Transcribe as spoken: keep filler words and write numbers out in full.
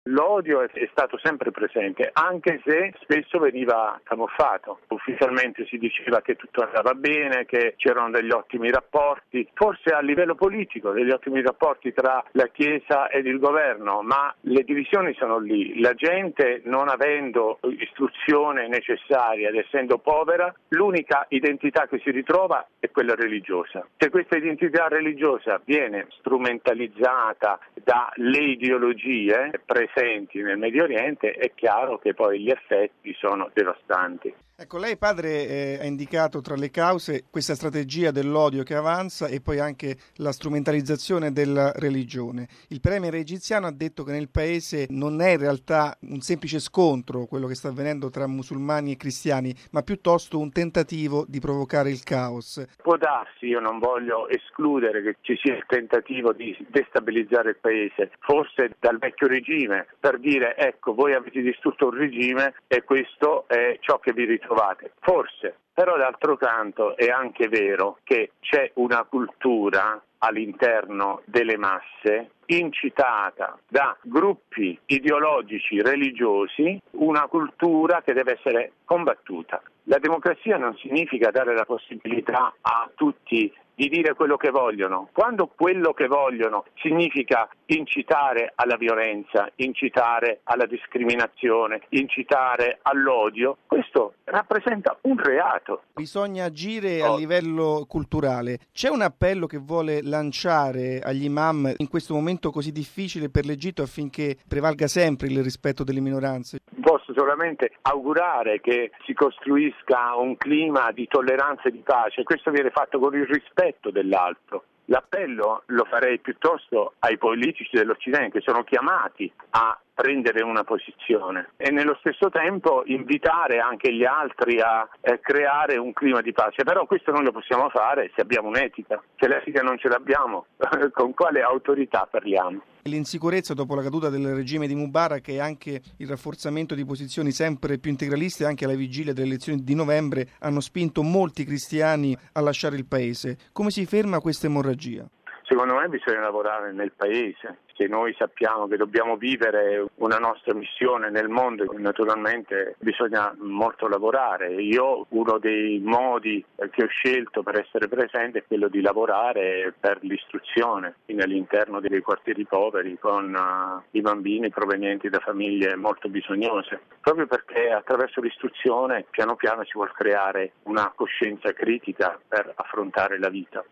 L'odio è stato sempre presente, anche se spesso veniva camuffato. Ufficialmente si diceva che tutto andava bene, che c'erano degli ottimi rapporti, forse a livello politico degli ottimi rapporti tra la Chiesa ed il governo, ma le divisioni sono lì. La gente, non avendo istruzione necessaria ed essendo povera, l'unica identità che si ritrova è quella religiosa. Se questa identità religiosa viene strumentalizzata dalle ideologie presenti nel Medio Oriente, è chiaro che poi gli effetti sono devastanti. Ecco, lei padre eh, ha indicato tra le cause questa strategia dell'odio che avanza e poi anche la strumentalizzazione della religione. Il premier egiziano ha detto che nel paese non è in realtà un semplice scontro quello che sta avvenendo tra musulmani e cristiani, ma piuttosto un tentativo di provocare il caos. Può darsi, io non voglio escludere che ci sia il tentativo di destabilizzare il paese, forse dal vecchio regime, per dire ecco, voi avete distrutto un regime e questo è ciò che vi ritrovate. Forse, però d'altro canto è anche vero che c'è una cultura all'interno delle masse incitata da gruppi ideologici religiosi, una cultura che deve essere combattuta. La democrazia non significa dare la possibilità a tutti di dire quello che vogliono. Quando quello che vogliono significa incitare alla violenza, incitare alla discriminazione, incitare all'odio, questo rappresenta un reato. Bisogna agire a livello culturale. C'è un appello che vuole lanciare agli imam in questo momento così difficile per l'Egitto affinché prevalga sempre il rispetto delle minoranze? Posso solamente augurare che si costruisca un clima di tolleranza e di pace. Questo viene fatto con il rispetto dell'altro. L'appello lo farei piuttosto ai politici dell'Occidente che sono chiamati a prendere una posizione e nello stesso tempo invitare anche gli altri a eh, creare un clima di pace. Però questo non lo possiamo fare se abbiamo un'etica. Se l'etica non ce l'abbiamo, con quale autorità parliamo? L'insicurezza dopo la caduta del regime di Mubarak e anche il rafforzamento di posizioni sempre più integraliste anche alla vigilia delle elezioni di novembre hanno spinto molti cristiani a lasciare il paese. Come si ferma questa emorragia? Secondo me bisogna lavorare nel paese. Se noi sappiamo che dobbiamo vivere una nostra missione nel mondo, naturalmente bisogna molto lavorare. Io uno dei modi che ho scelto per essere presente è quello di lavorare per l'istruzione all'interno dei quartieri poveri con uh, i bambini provenienti da famiglie molto bisognose, proprio perché attraverso l'istruzione piano piano si vuol creare una coscienza critica per affrontare la vita.